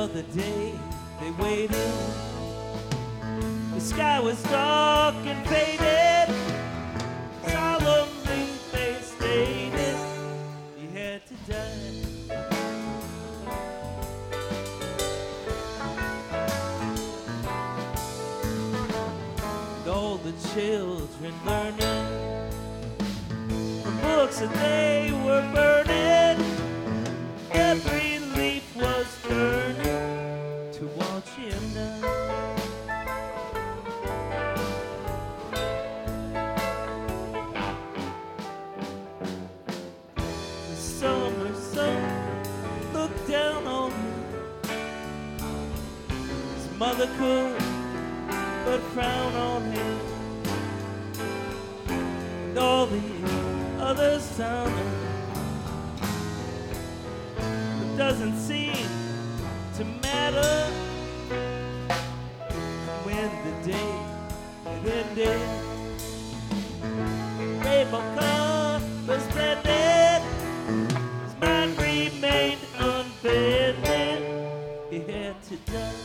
another day they waited. The sky was dark and faded. Solemnly they stated he had to die. And all the children learning from books that they were burning. Every leaf was turning to watch him die. The summer sun looked down on him. His mother could but frown on him. And all the others sounded. It doesn't seem to matter when the day it ended. Rainbow colors blended. His mind remained unbending. He had to die.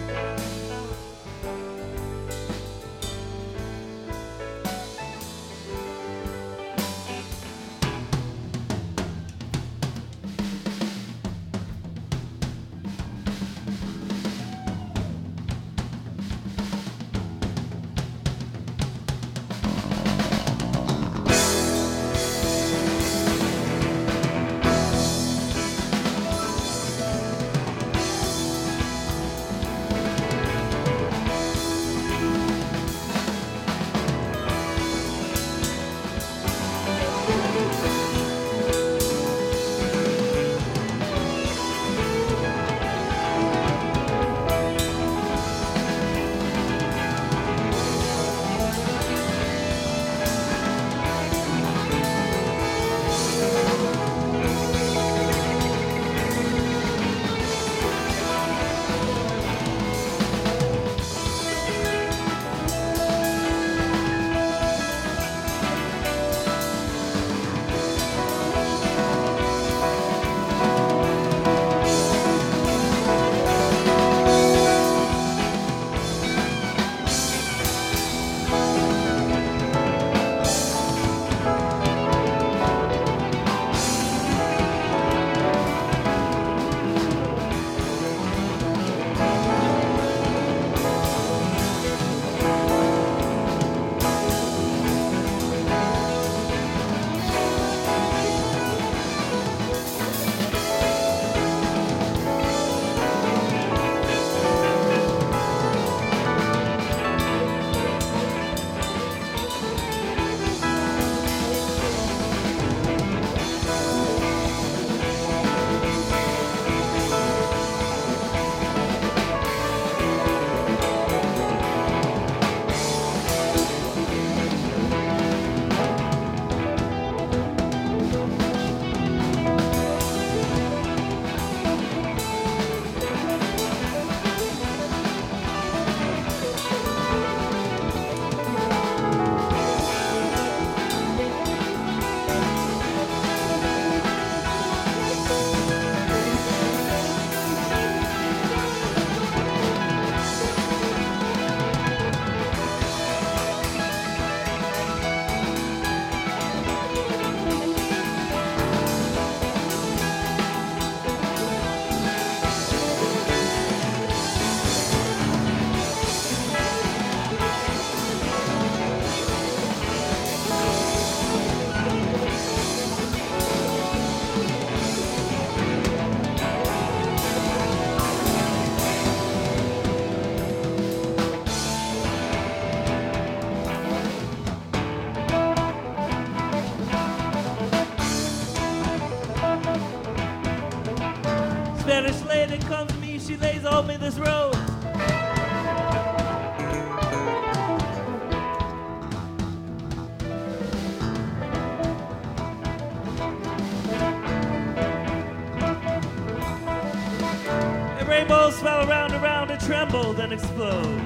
Spanish lady comes to me, she lays on me this road. And rainbows fell around and trembled and explode.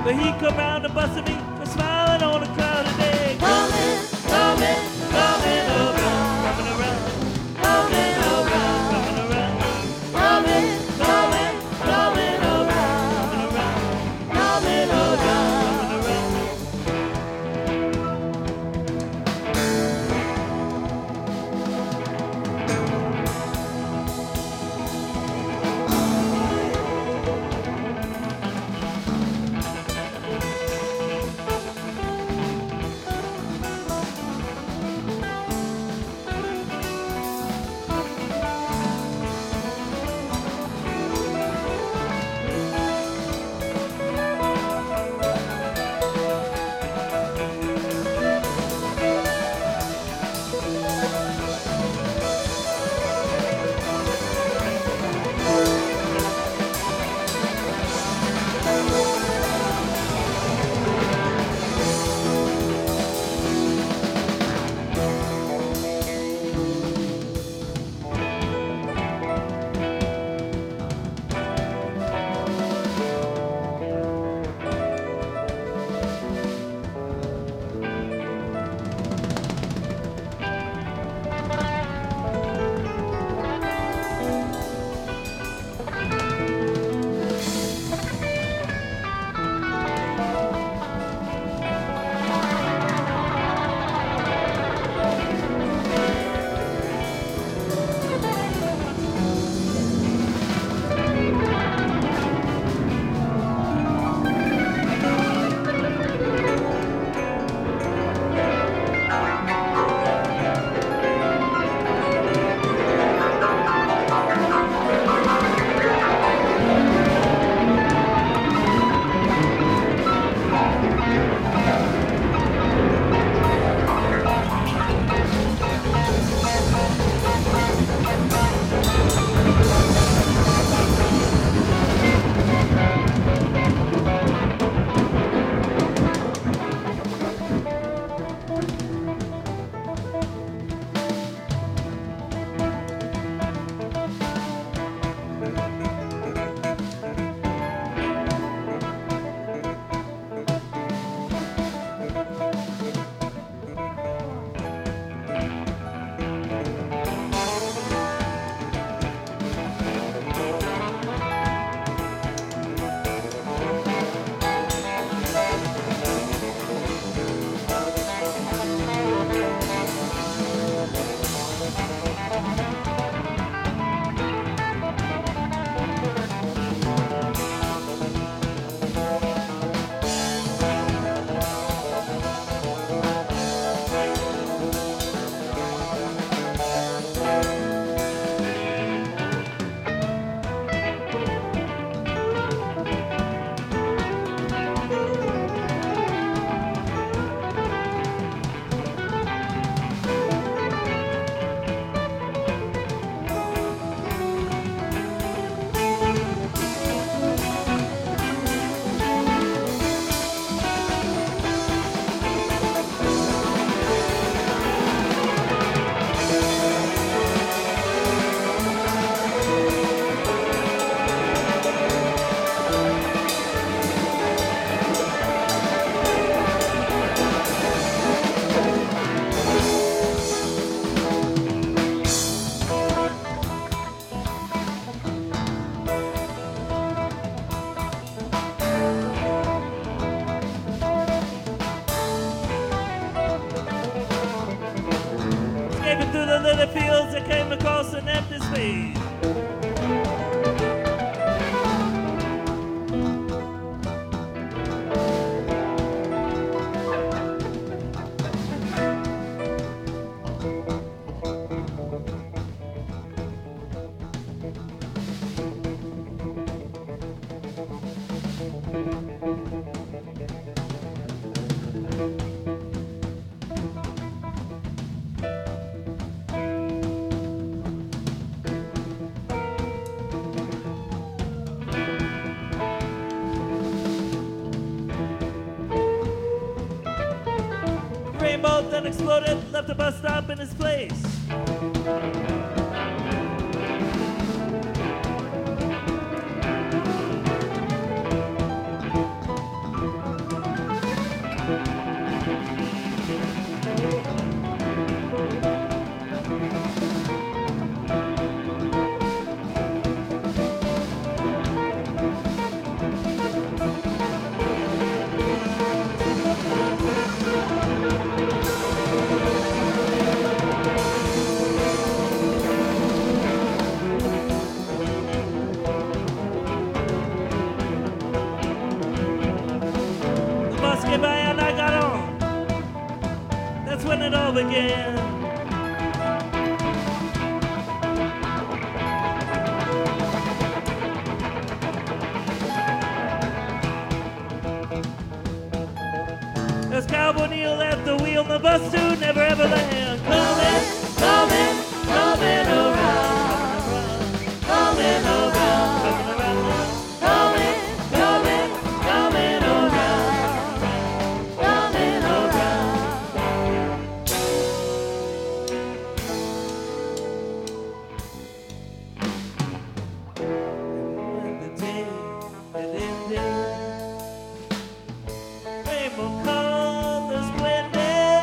But he come round and busted me for smiling on a crowded day. Coming, coming, coming around, coming around, coming around, coming around, coming, coming, coming around, coming around, coming around, coming around. Through the lily fields, I came across an empty space. Rainbow then exploded, left the bus stop in its place. again. There's Cowboy Neil at the wheel, the bus to never ever land. Coming, coming, coming around, coming around, coming around, coming, coming, coming around, coming around. When the day had ended, rainbow colors blended,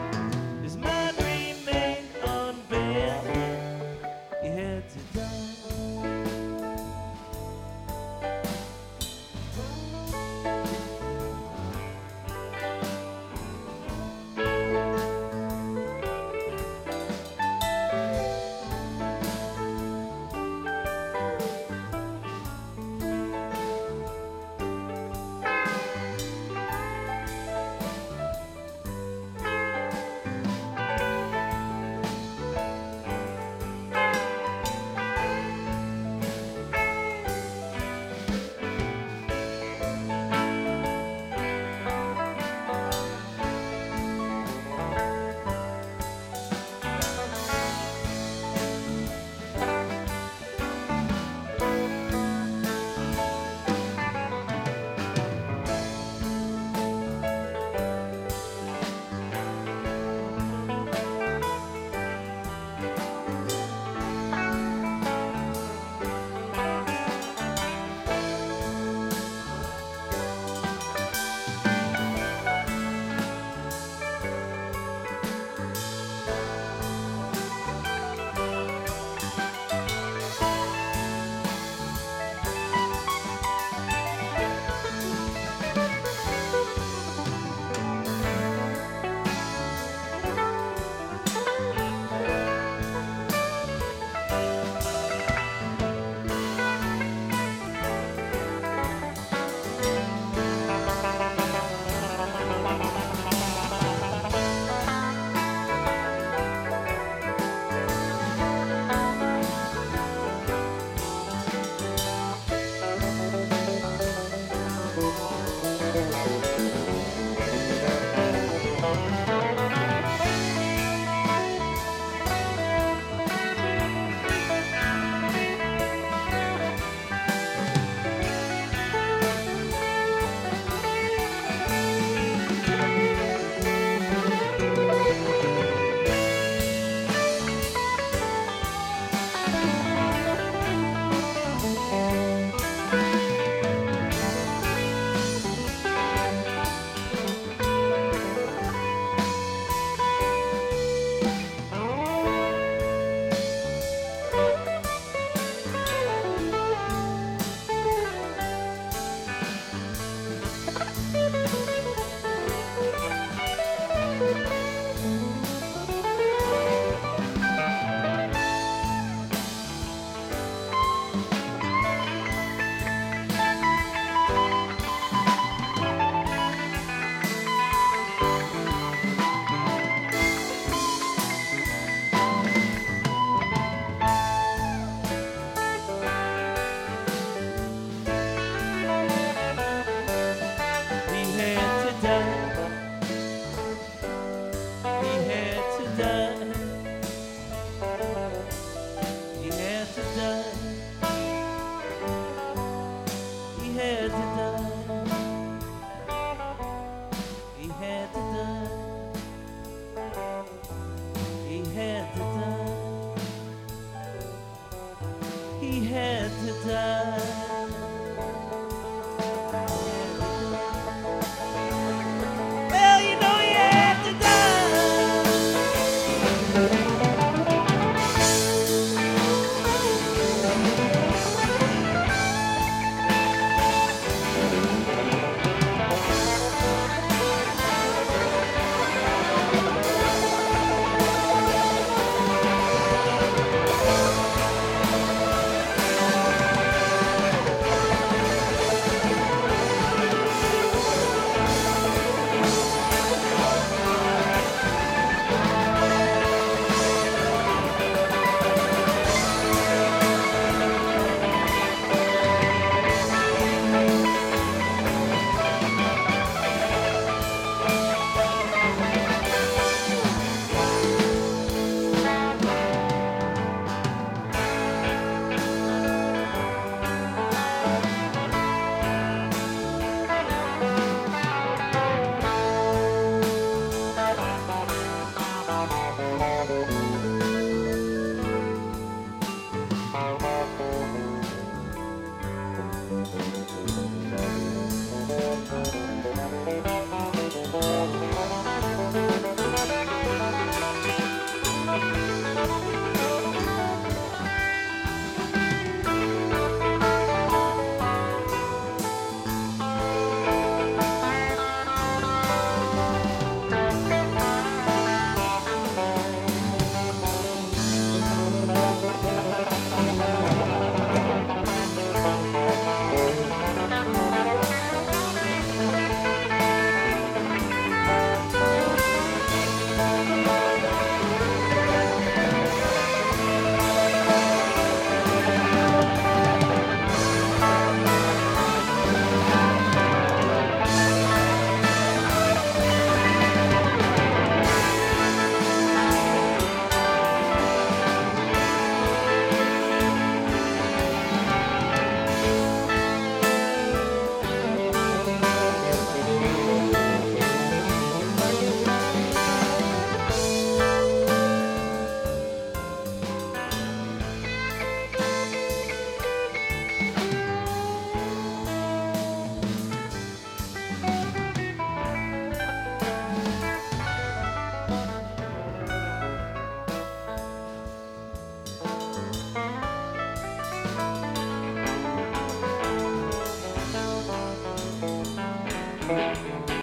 his mind remained unbending. He had to die. He had to die.